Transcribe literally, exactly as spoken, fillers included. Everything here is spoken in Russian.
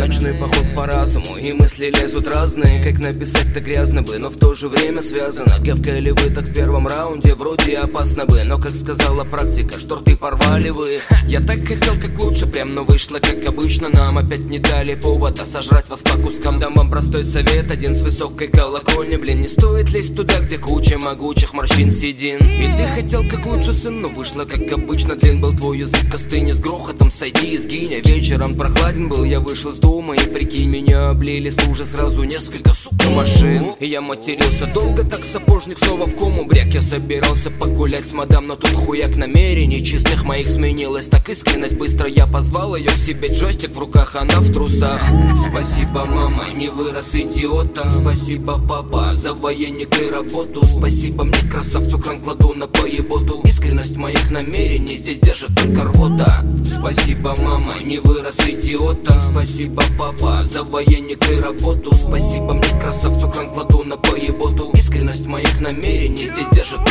Ночной поход по разуму, и мысли лезут разные. Как написать-то грязно бы, но в то же время связано. Гавкали вы так в первом раунде, вроде опасно бы, но как сказала практика, шторты порвали вы. Я так хотел как лучше, прям, но вышло как обычно. Нам опять не дали повода сожрать вас по кускам. Дам вам простой совет, один с высокой колокольни. Блин, не стоит лезть туда, где куча могучих морщин седин. И ты хотел как лучше, сын, но вышло как обычно. Длин был твой язык, остынь, с грохотом сойди и сгинь. А вечером прохладен был, я вышел с дома, и прикинь, меня облили с лужи сразу несколько, сука, машин. И я матерился долго, так сапожник снова в кому бряк. Я собирался погулять с мадам, но тут хуяк намерений чистых моих сменилась так искренность. Быстро я позвал ее к себе, джойстик в руках, она в трусах. Спасибо, мама, не вырос идиотом. Спасибо, папа, за военник и работу. Спасибо мне, красавцу, кран кладу на поеботу. Искренность моих намерений здесь держит только рвота. Спасибо, мама, не вырос идиотом. Спасибо, папа, за военник и работу. Спасибо мне, красавцу, кран кладу на поеботу. Искренность моих намерений здесь держит